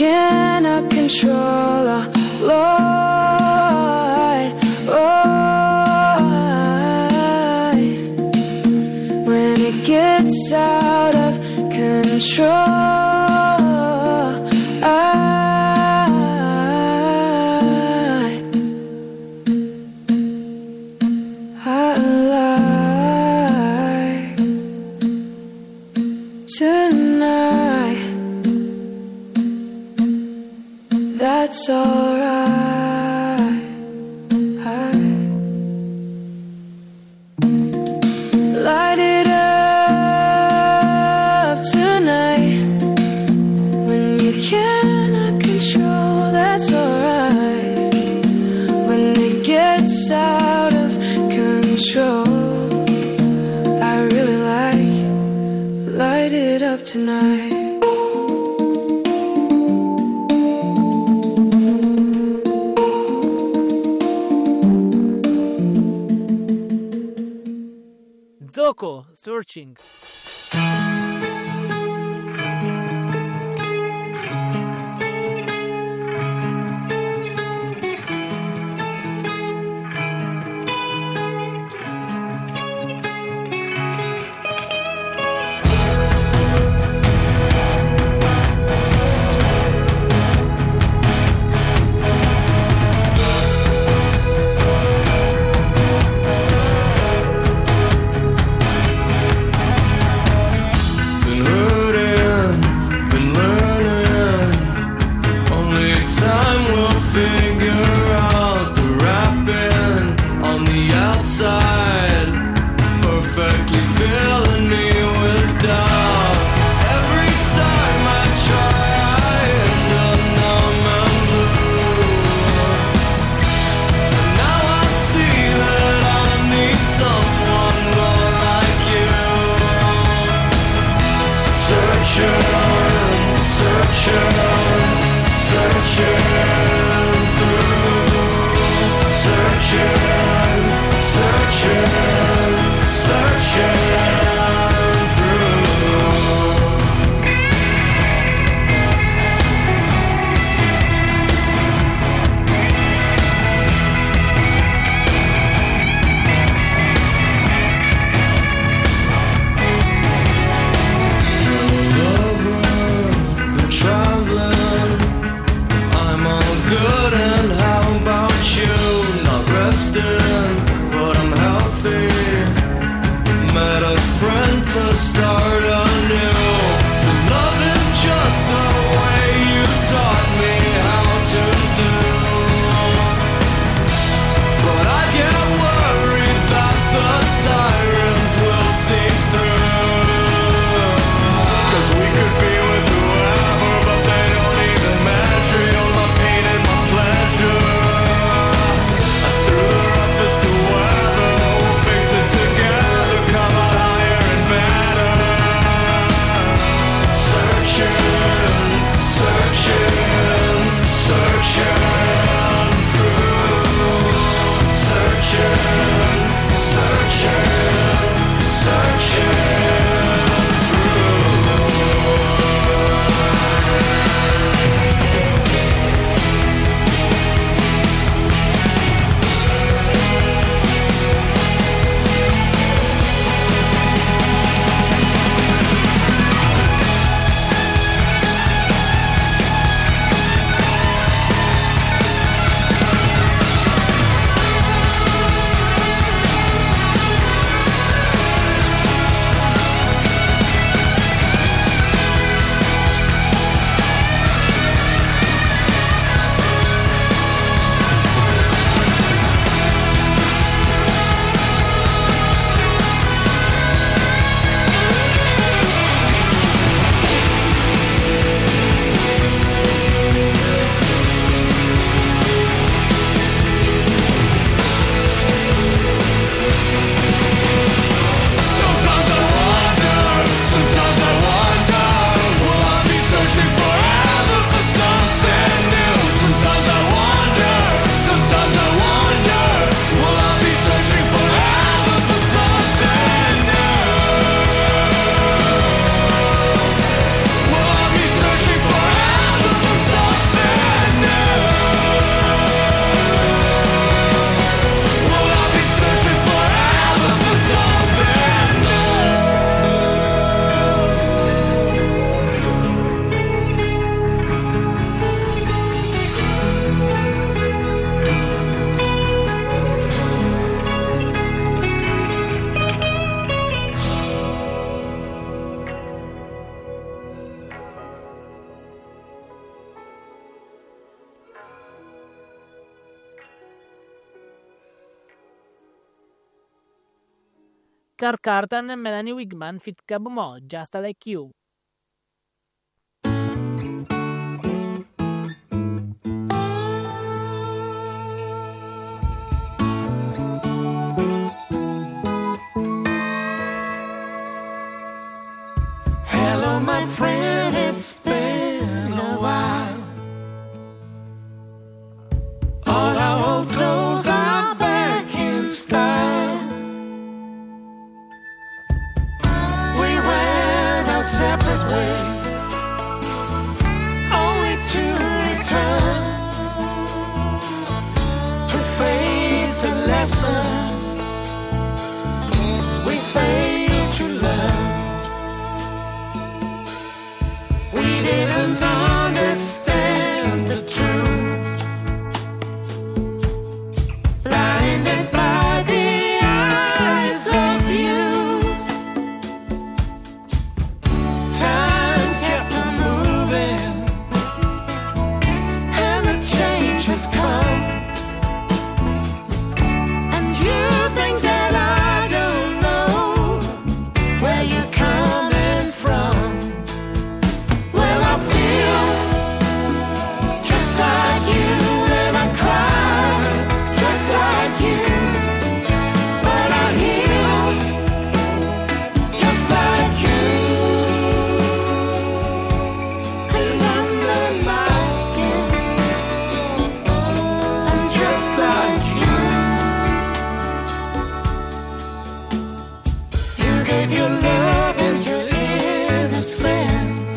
cannot control our light. When it gets out of control, tonight, that's alright. Light it up tonight. When you cannot control, that's alright. When it gets out of control, I really like light it up tonight. Zoco, Searching. Traveling, I'm all Carl Carlton and Melanie Wigman fit Cabo Mo, Just Like You. Hello, my friend, it's been a while. All our old clothes are back in style. We went our separate ways, only to return to face the lesson we failed to learn. We didn't understand the truth, blinded by the eyes of youth. Time kept on moving, and the change has come. And you think that I don't know where you're coming from. Well, I feel just like you, and I cry just like you, but I heal just like you. And under my skin, I'm just like you. You gave your love and your innocence.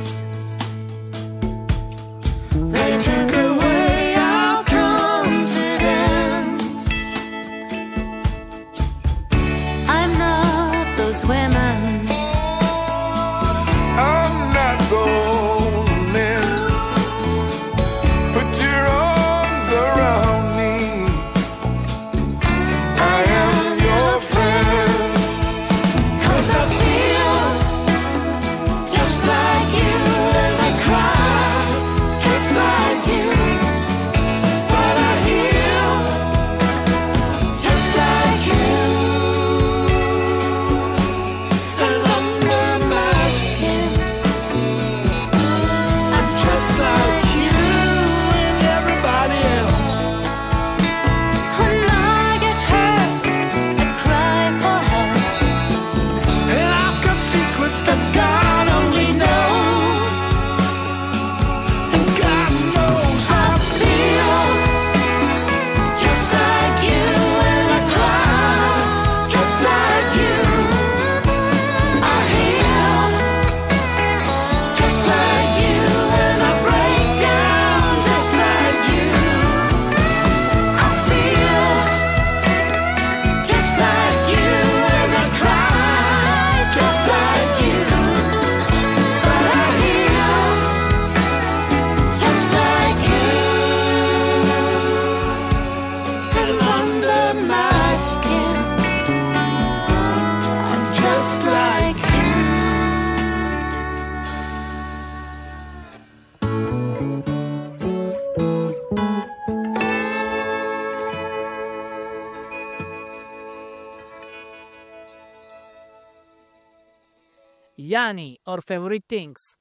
They took away our confidence. I'm not those women. I'm not those men. Put your arms around me. I am your friend. 'Cause I feel just like you, and I cry just like you, but I heal just like you. And under my skin, I'm just like you and everybody else. When I get hurt, I cry for help. And I've got secrets that God only knows. And God knows I feel just like you, and I cry just like you. I heal just like you, and I break down just like you. I feel just like you, and I cry just like you, but I heal just like you. And under my skin, I'm just like you. Yanni, or Favorite Things.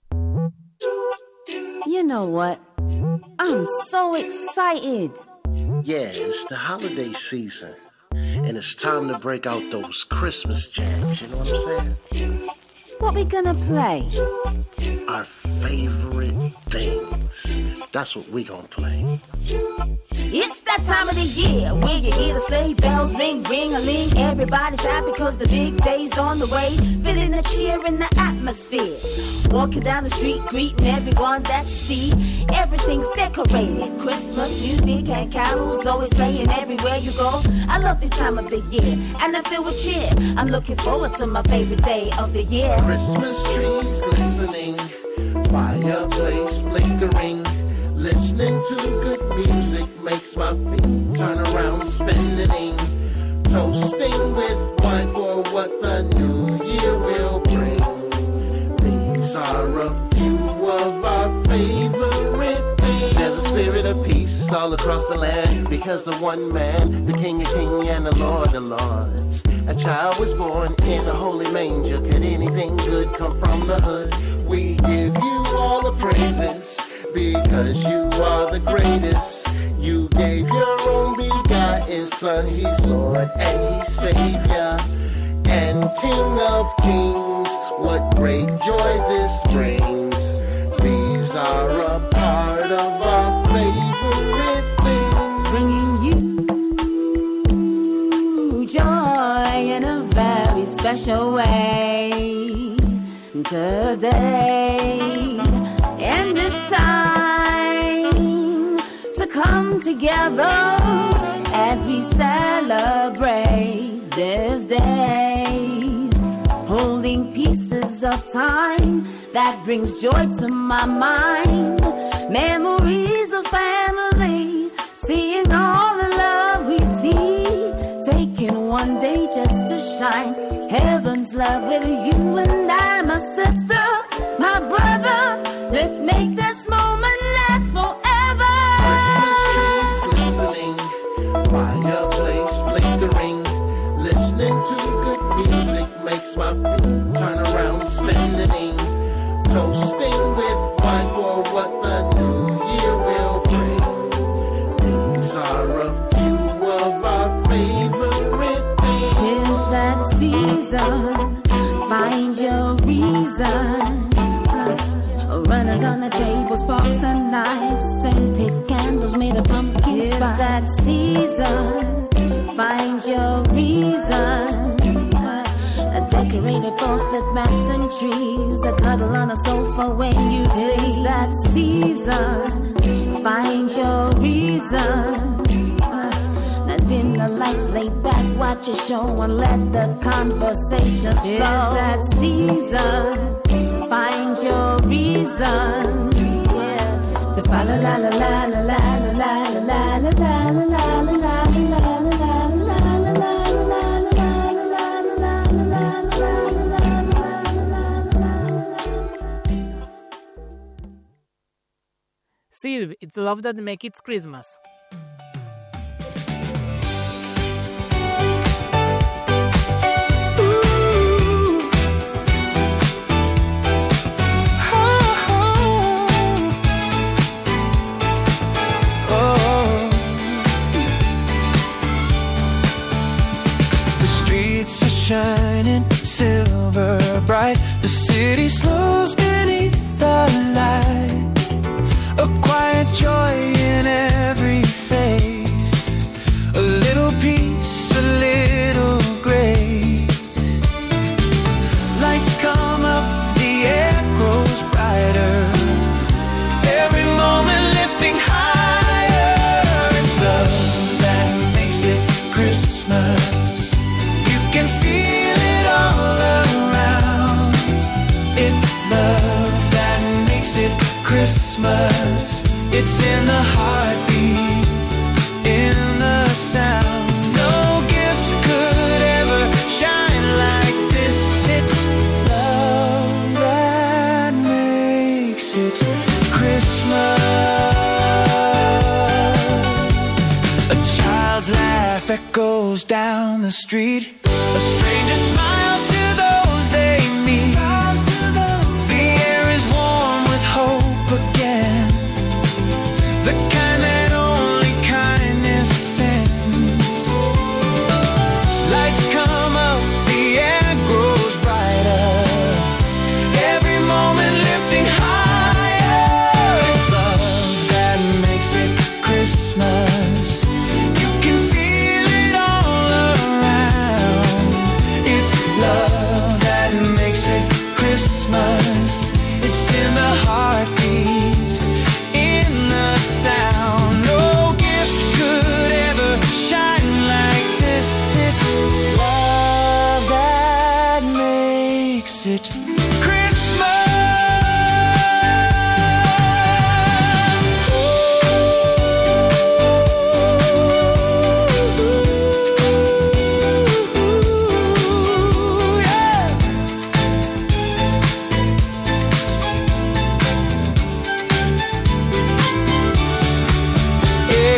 You know what? I'm so excited. Yeah, it's the holiday season, and it's time to break out those Christmas jams, you know what I'm saying? What we gonna play? Our favorite things. That's what we gonna play. It's that time of the year where you hear the sleigh bells ring, ring-a-ling. Everybody's happy because the big day's on the way. Feeling the cheer in the atmosphere. Walking down the street, greeting everyone that you see. Everything's decorated. Christmas music and carols always playing everywhere you go. I love this time of the year, and I feel with cheer. I'm looking forward to my favorite day of the year. Christmas trees glistening, fireplace flickering. Listening to good music makes my feet turn around spinning. Toasting with wine for what the new year will bring. These are a few of our favorite things. There's a spirit of peace peace all across the land because of one man, the King of Kings and the Lord of Lords. A child was born in a holy manger. Could anything good come from the hood? We give you all the praises because you are the greatest. You gave your own begotten Son. He's Lord and He's Savior and King of Kings. What great joy this brings. These are a part of our favorite things. Bringing you joy in a very special way today. In this time to come together as we celebrate this day, holding pieces of time that brings joy to my mind. Memories of family, seeing all the love we see, taking one day just to shine heaven's love with you and I, my sister, my brother. Let's make this moment last forever. Christmas trees glistening, fireplace flickering, listening to good music makes my feet turn around spinning. Toasting with wine for what the new year will bring. These are a few of our favorite things. 'Tis that season, find your reason. Runners on the table, sparks and knives, scented candles made of pumpkin spice. 'Tis that season, find your reason. A decorated frosted mats and trees, a cuddle on a sofa when you please. That season, find your reason. Dim the lights, lay back, watch a show and let the conversation flow. It's that season, find your reason. Yeah. The fa la la la la la la la la la la la la la la la la. Sylv, it's love that makes it Christmas. Shining silver bright, the city slows beneath the light. A quiet joy in every face, a little peace, a little grace. Lights come up, the air grows brighter, every moment lifting higher. It's love that makes it Christmas. Christmas, it's in the heartbeat, in the sound. No gift could ever shine like this. It's love that makes it Christmas. A child's laugh echoes down the street. A stranger smiles to those they meet. The air is warm with hope again, the kind that only kindness sends. Lights come up, the air grows brighter, every moment lifting higher. It's love that makes it Christmas. You can feel it all around. It's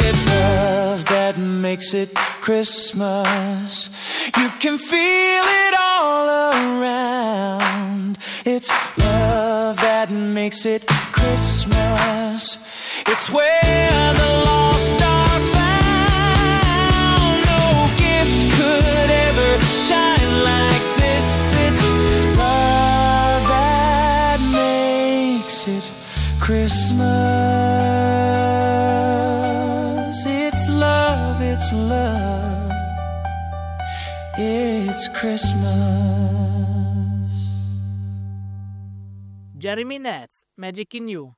It's love that makes it Christmas. You can feel it all around. It's love that makes it Christmas. It's where the lost are found. No gift could ever shine like this. It's love that makes it Christmas. It's love, it's love. It's Christmas. Jeremy Ness, Magic in You.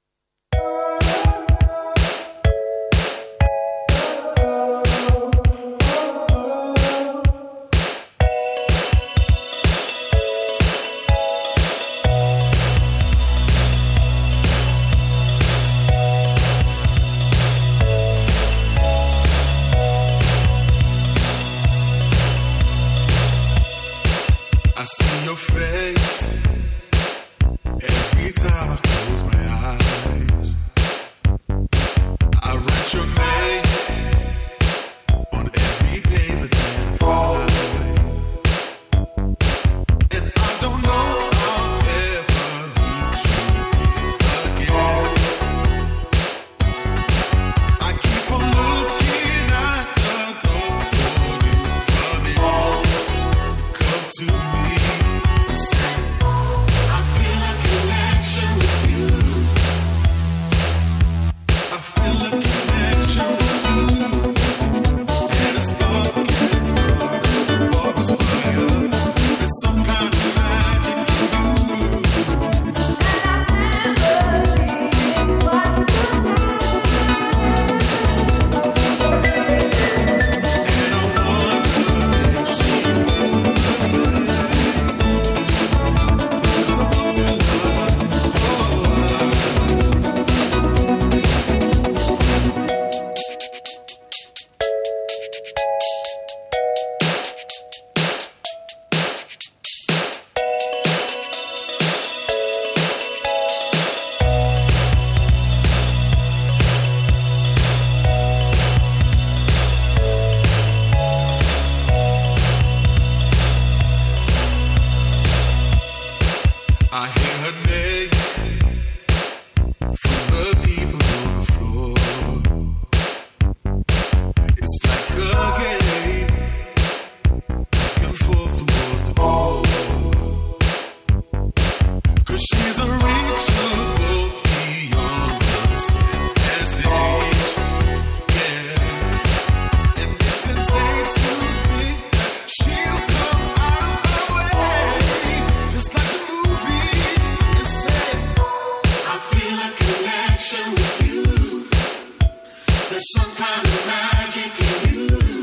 I see your face every time I close my eyes. I write your name on every paper that I find, and I don't know I'll ever meet you again. I keep on looking at the door for you come in. Come to me and say, I feel a connection with you. I feel a connection with you. And a spark gets started, the spark's fire. There's some kind of magic in you. And I wonder if she feels the same. 'Cause I want to love her. I hear her name from the people on the floor. It's like a game, back and forth towards the door. 'Cause she's unreachable beyond the sand stage. Yeah, and it's insane to think that she'll come out of her way, just like the movies, and say, I feel a connection with you. There's some kind of magic in you.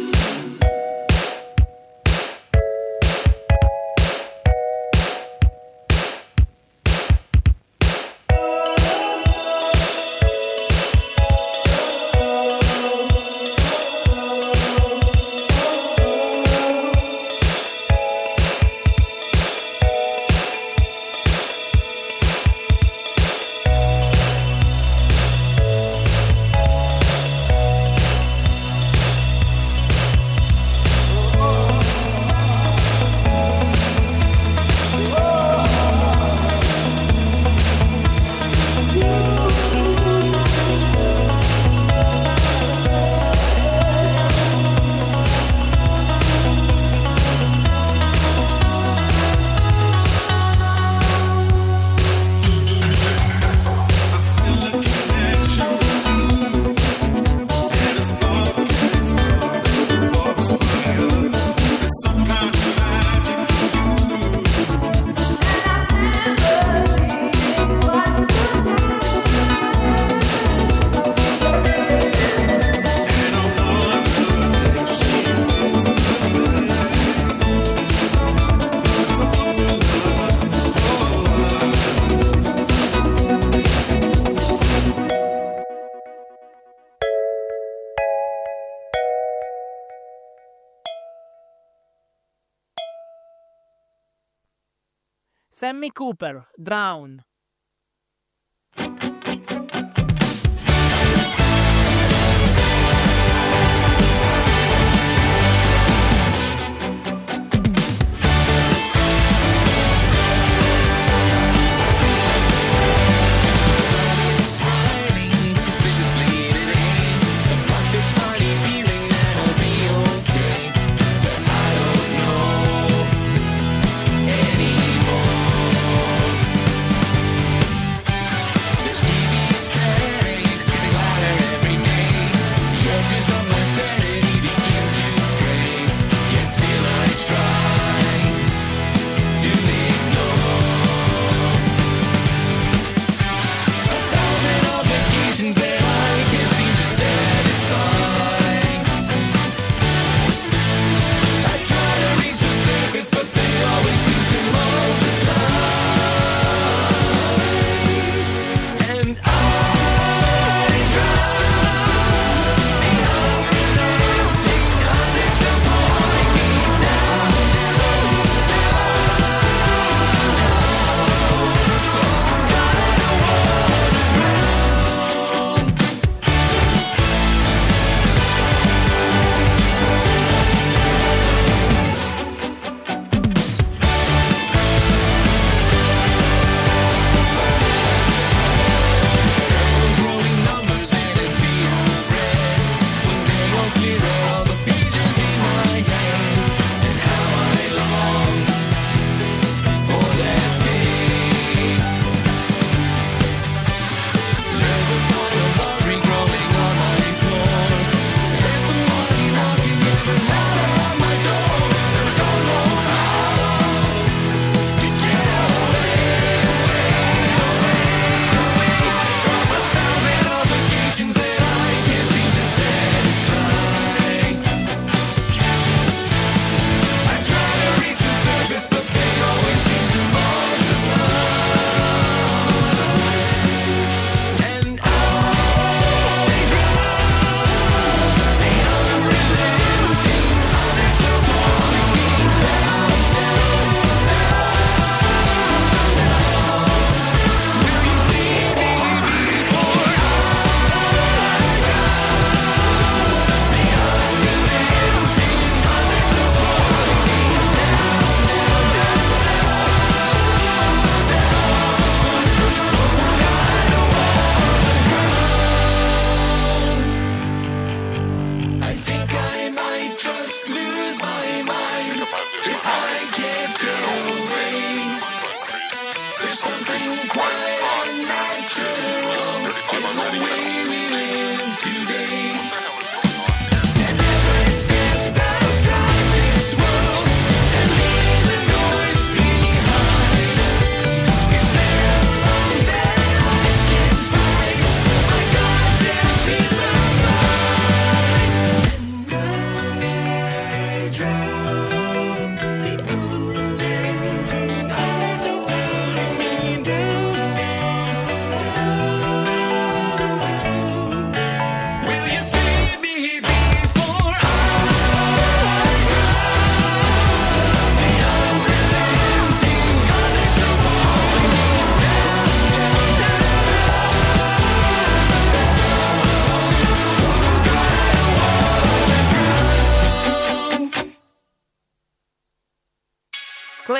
Sammy Cooper, Drown.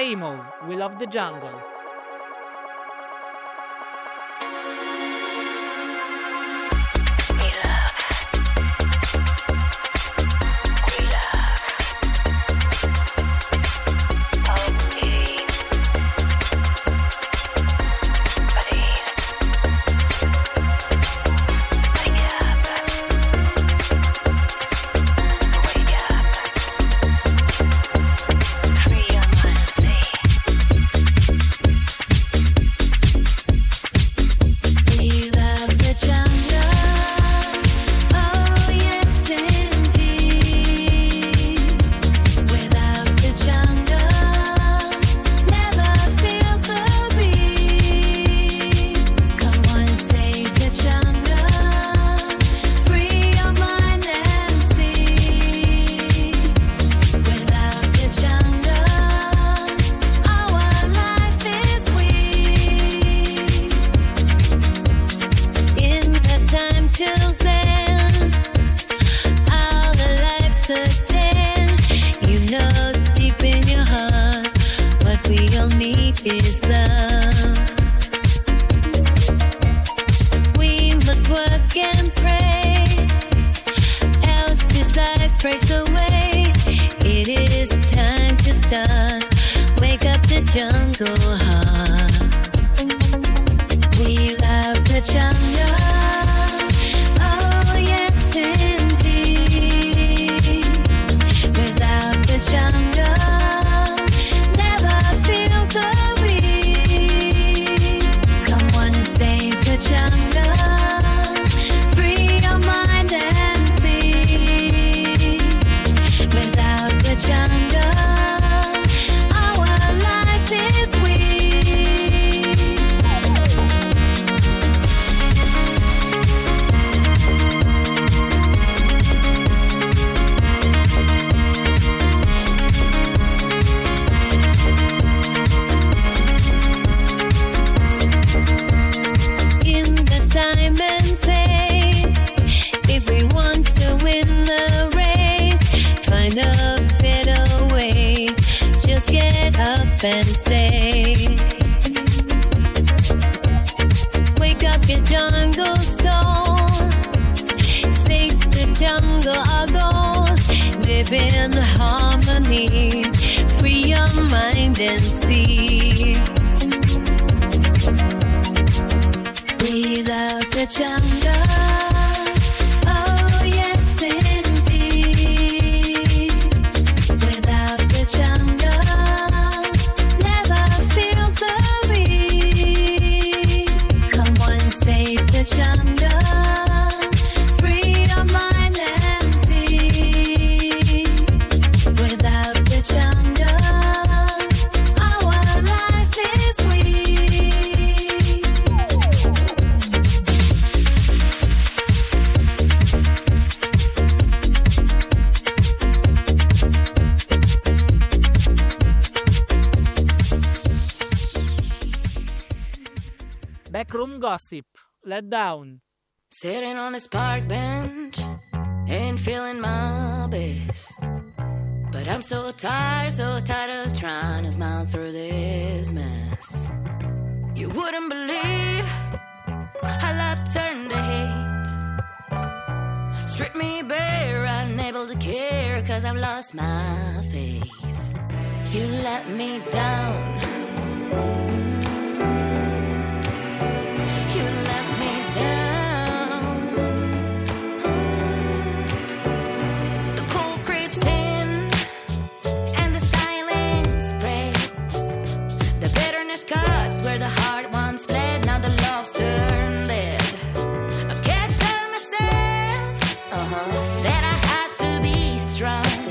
Ibrahimov, We Love the Jungle. And say, wake up your jungle soul, save the jungle our goal, live in harmony, free your mind and see. We love the jungle. Backroom Gossip, Let Down. Sitting on this park bench, ain't feeling my best. But I'm so tired of trying to smile through this mess. You wouldn't believe how love turned to hate. Stripped me bare, unable to care, 'cause I've lost my faith. You let me down.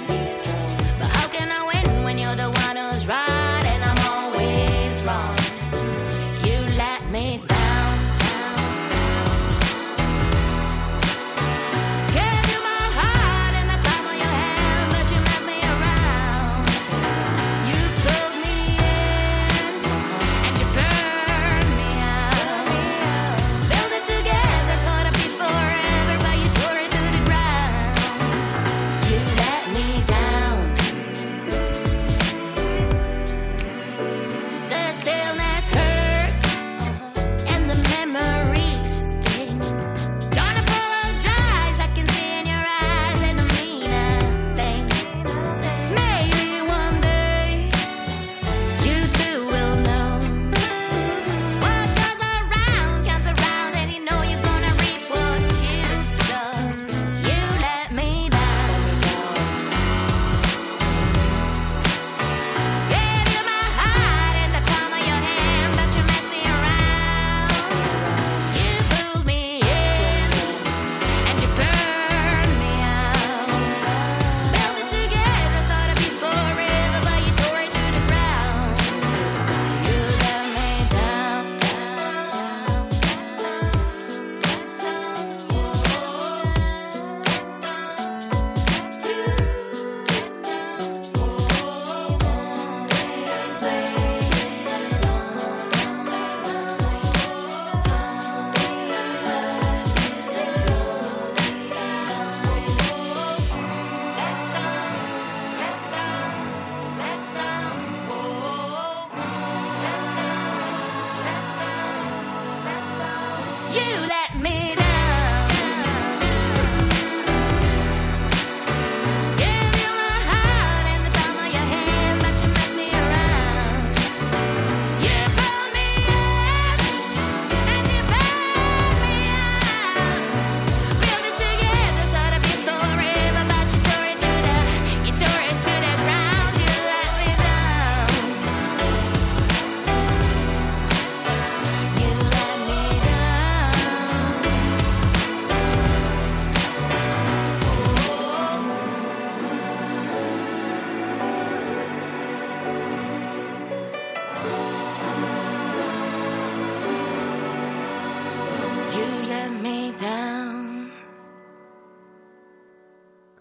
But how can I win when you're the one who's right and I'm always wrong?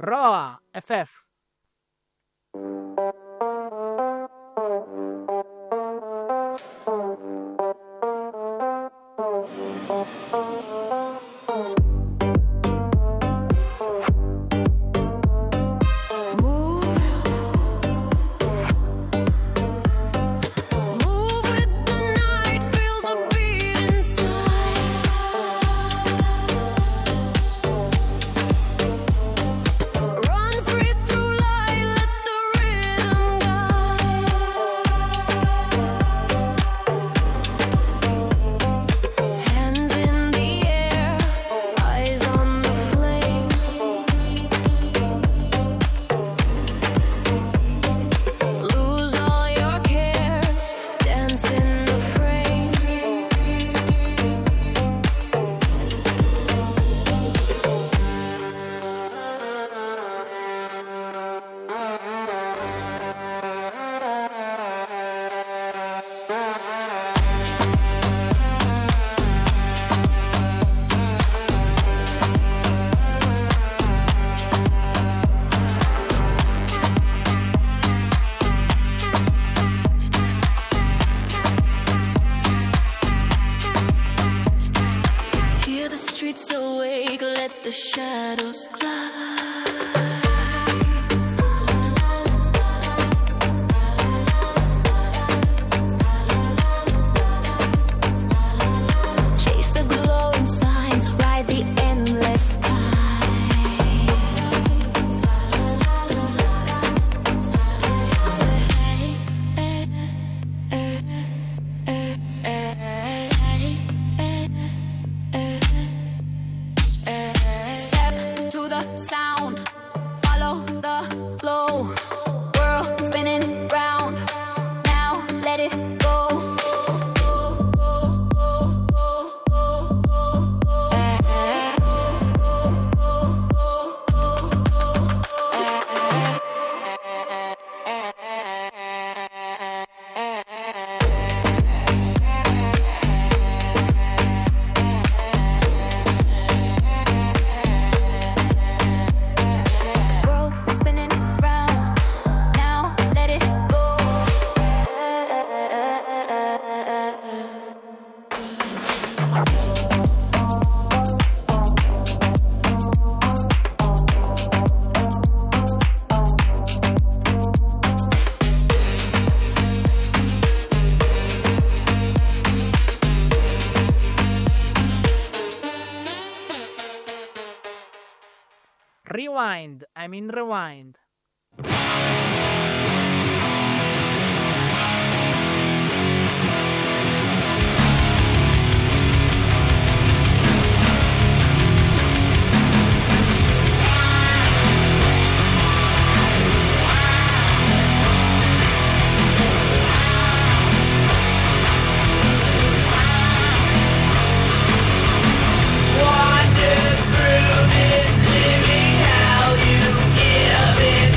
Roa, FF. The shadows chase the glowing signs, ride the endless step to the sound, follow the flow, world spinning round, now let it go. World spinning round, now let it go. Rewind, I mean rewind. Wander through this living hell, you give it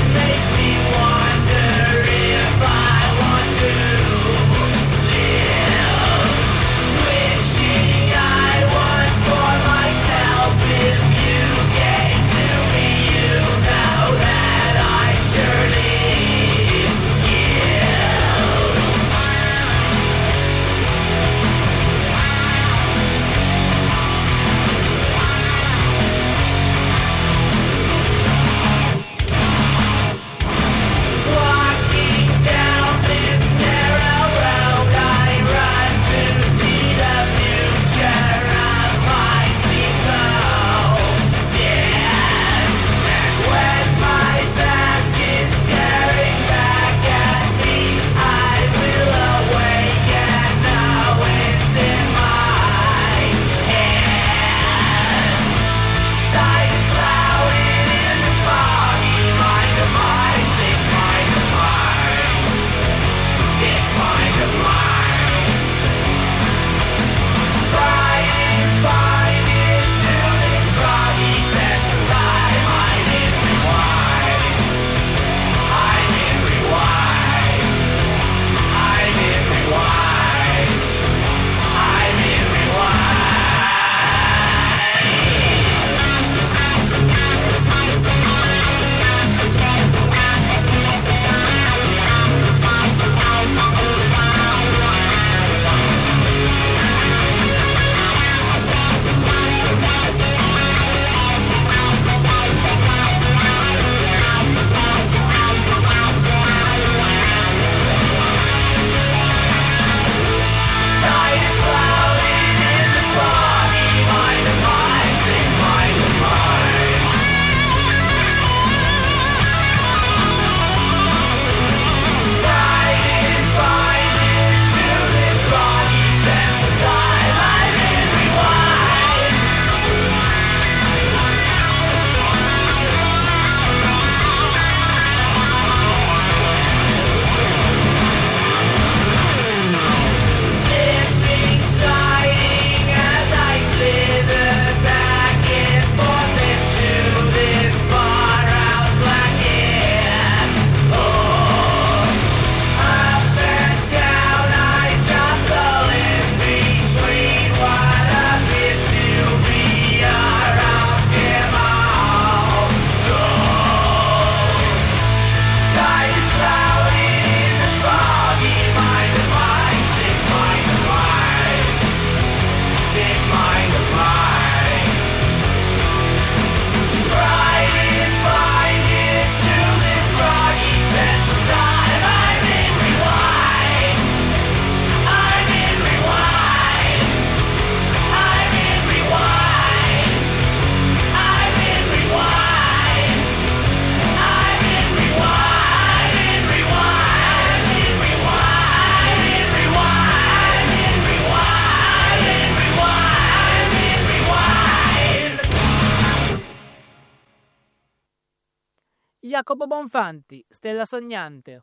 Jacopo Bonfanti, Stella Sognante.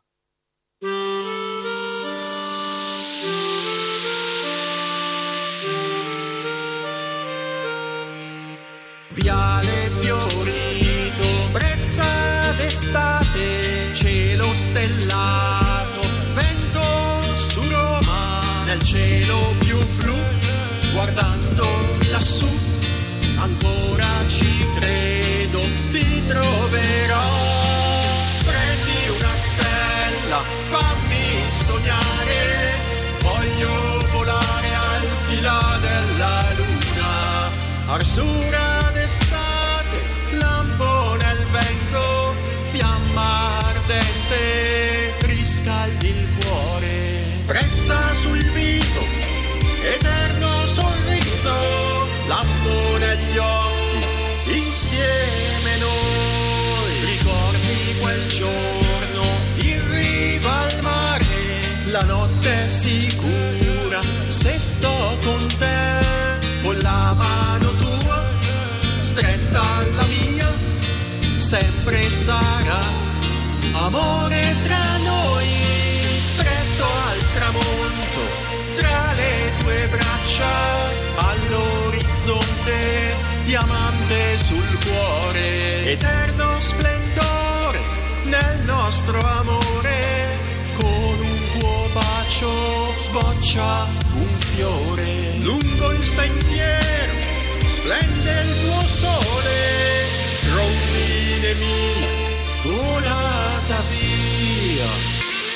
Viale fiorito, brezza d'estate, cielo stellato, vento su Roma, nel cielo più blu, guardando lassù, ancora ci credo, ti troverò. Prendi una stella, fammi sognare, voglio volare al di là della luna, arsura d'estate, lampo nel vento, fiamma ardente, riscaldi il cuore, brezza sul viso, eterno sorriso, lampo negli occhi, insieme noi, ricordi quel giorno, in riva al mare, la notte è sicura, se sto con te, con la mano tua, stretta alla mia, sempre sarà amore tra noi, stretto al tramonto, tra le tue braccia, all'orizzonte, diamante sul cuore, eterno splendore nel nostro amore, con un tuo bacio sboccia un fiore, lungo il sentiero splende il tuo sole, rondine mia, volata via.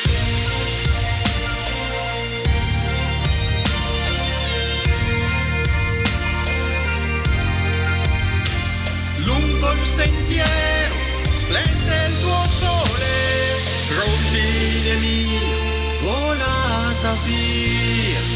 Lungo il sentiero splende il tuo sole, rondine mia, volata via.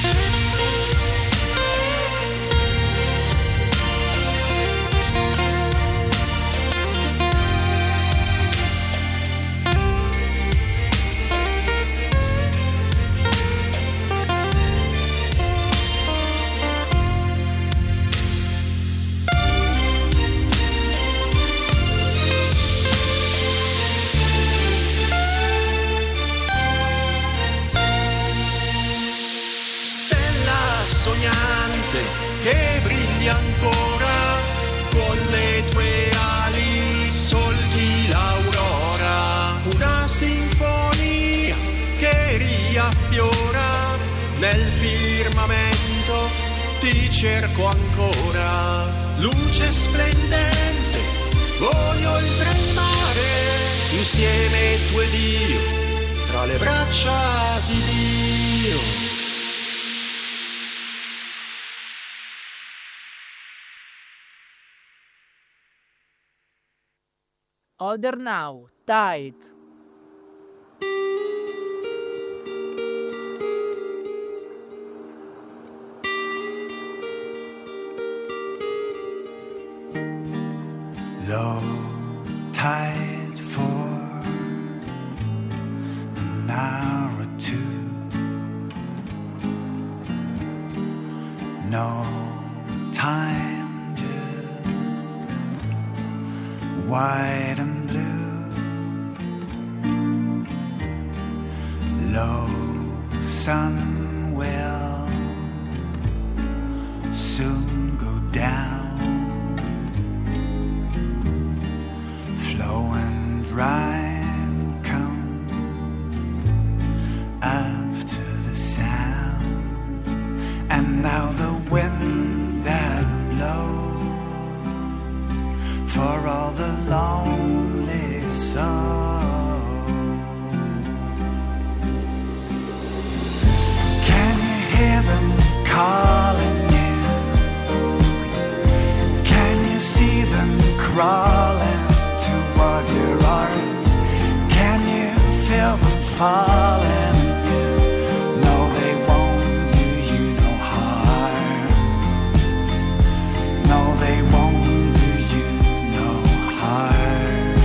Sognante che brigli ancora con le tue ali, solchi l'aurora, una sinfonia che riaffiora nel firmamento, ti cerco ancora, luce splendente, voli oltre il mare, insieme tu ed io, tra le braccia di Dio. Older Now, Tight. Low tide for an hour or two. No time to white and blue. Low sun will soon go down. Flow and rain comes after the sound, and now the wind that blows for all the lonely souls. Can you hear them calling you? Can you see them crawling towards your arms? Can you feel them falling on you? No, they won't do you no harm. No, they won't do you no harm.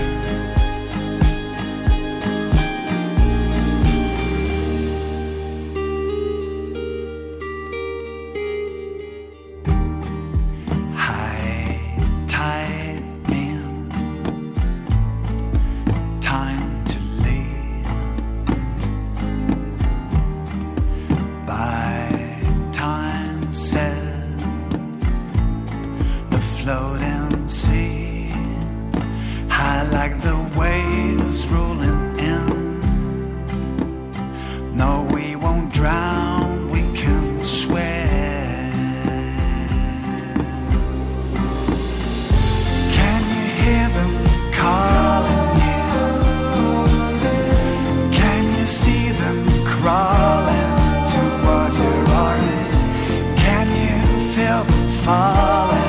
High tide means like the waves rolling in. No, we won't drown, we can swim. Can you hear them calling you? Can you see them crawling toward your arms? Can you feel them falling?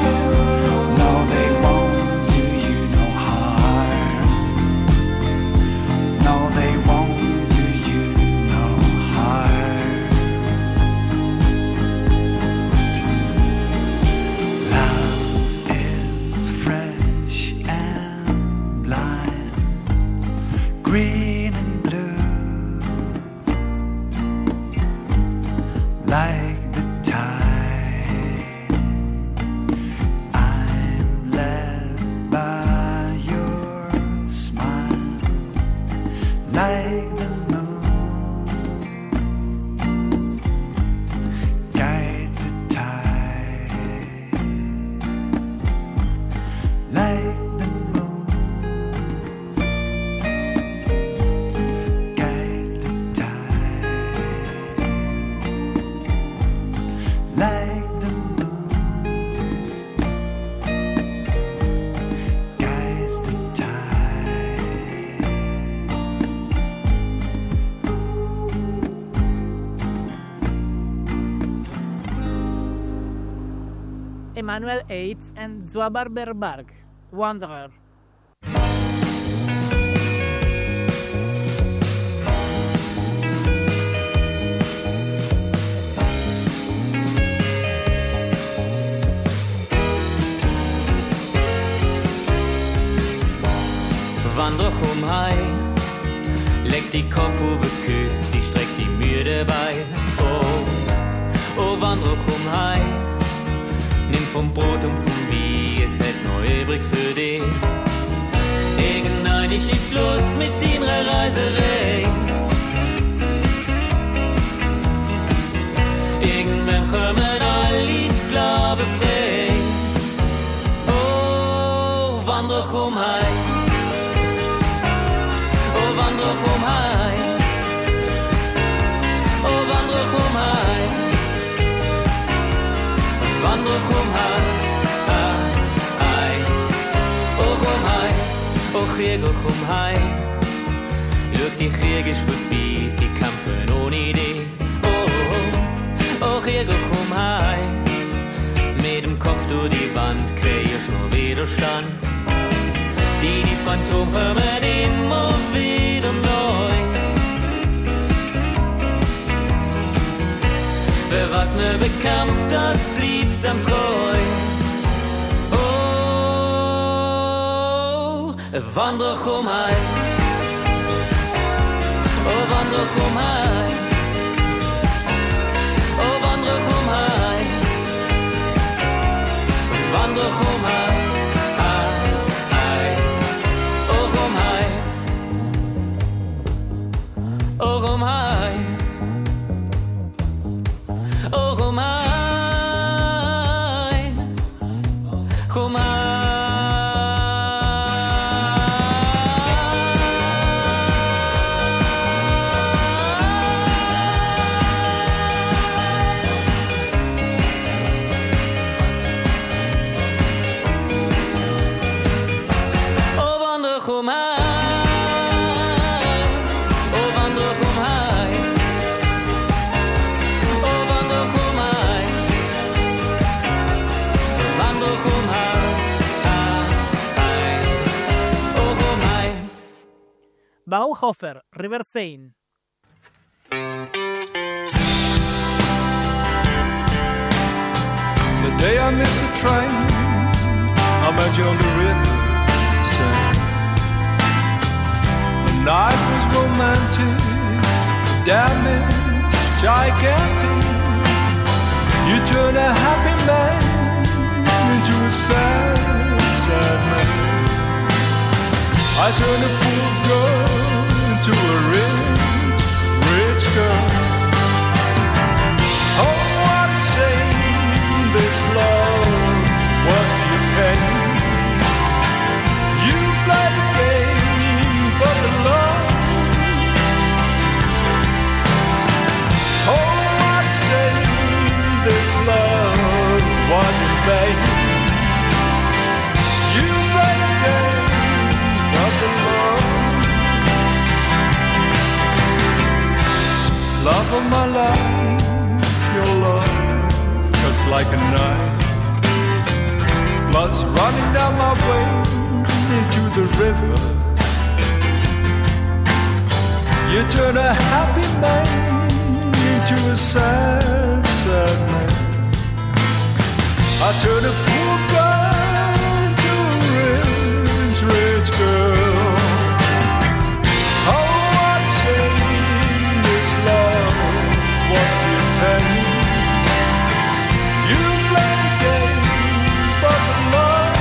Emanuel Ates and Zwabar Berberg, Wanderer. Wander heim, leck die Kopf over Küss, sie streckt die müde Beine. Oh, oh, wander heim. Nimm vom Brot und vom Wein, es hätt noch übrig für dich. Irgendein ist Schluss mit deiner Reiserei. Irgendwann kommen alle Sklaven frei. Oh, wander heim. Oh, wander heim. Oh, wander heim. Wander heim, oh heim, oh Krieger heim. Schau, die Krieg ist vorbei, sie kämpfen ohne Idee. Oh Krieger heim. Mit dem Kopf durch die Wand kriegst nur Widerstand. Die Phantom kommen immer wieder neu. Wer was ne bekämpft, das blieb dann treu. Oh, wander heim. Oh, wander heim. Oh, wander heim. Wander heim. Oh, heim. Oh, heim. Oh, Bauhofer, River Seine. The day I missed the train, I met you on the river Seine. The night was romantic, the damage gigantic. You turned a happy man into a sad, sad man. I turned a poor girl into a rich, rich girl. Oh, what a shame, this love was pure pain. You played the like a knife. Blood's running down my way into the river. You turn a happy man into a sad, sad man. I turn a poor guy to a rich, rich girl. Oh, I'd say this love was pure pain. You play the game, but the love.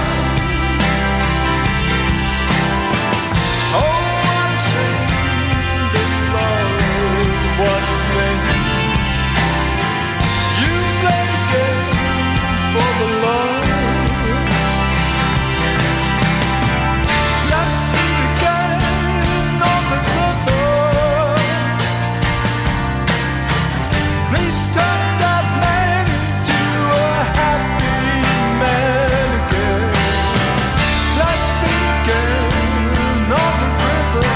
Oh, I'd say this love wasn't vain. You play the game for the love. Let's meet again on the river. Please turn that man into a happy man again. Let's meet again on the river.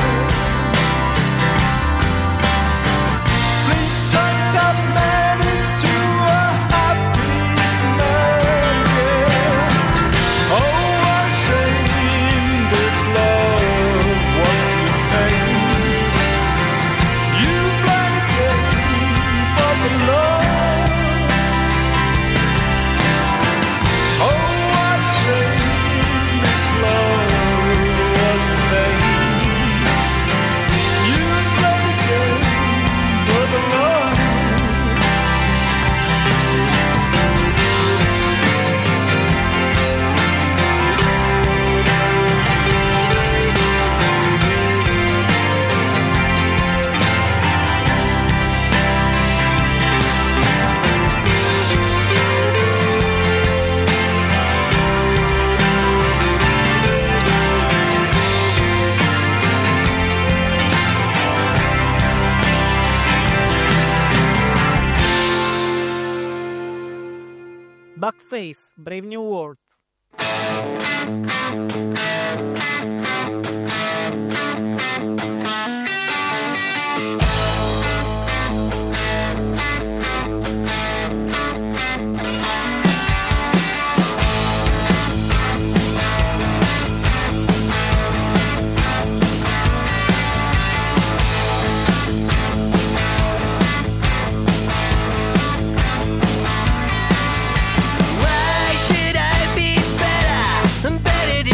Please turn that man into a happy man again. Oh, I say this love was pure pain. You played a game for the love. Oh, I say this love was vain. You played a game for the love. Buckface, Brave New World. Why should I be better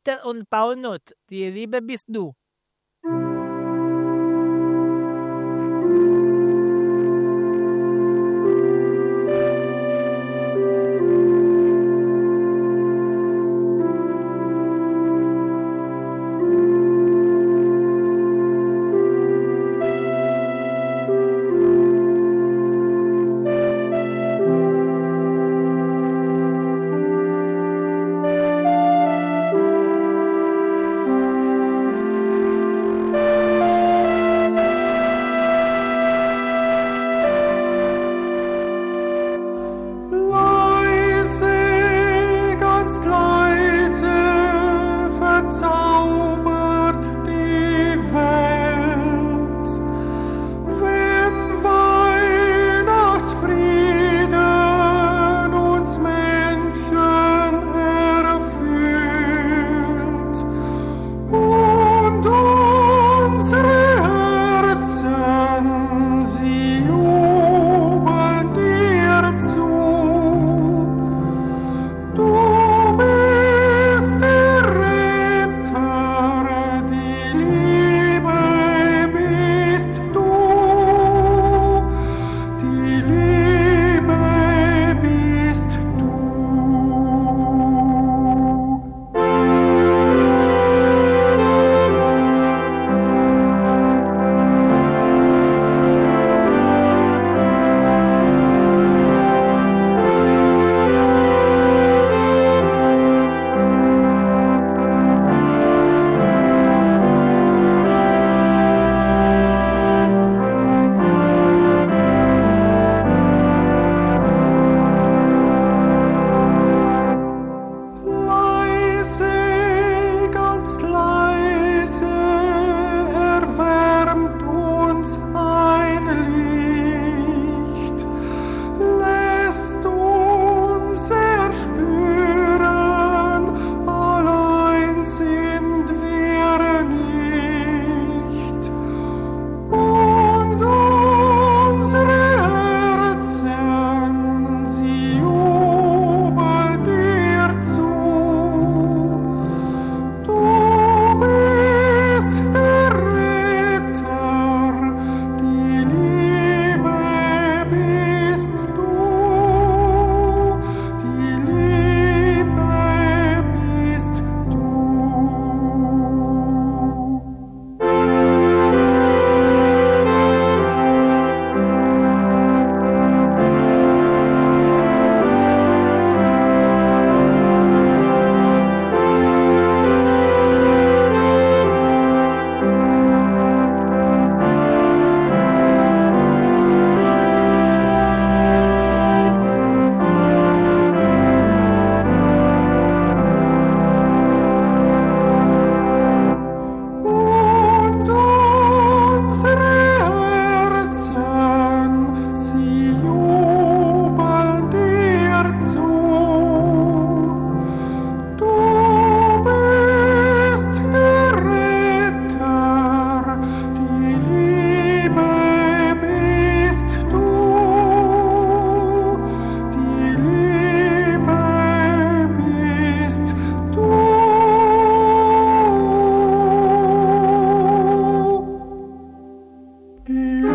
Peter und Paul Nutt, die Liebe bist du. Die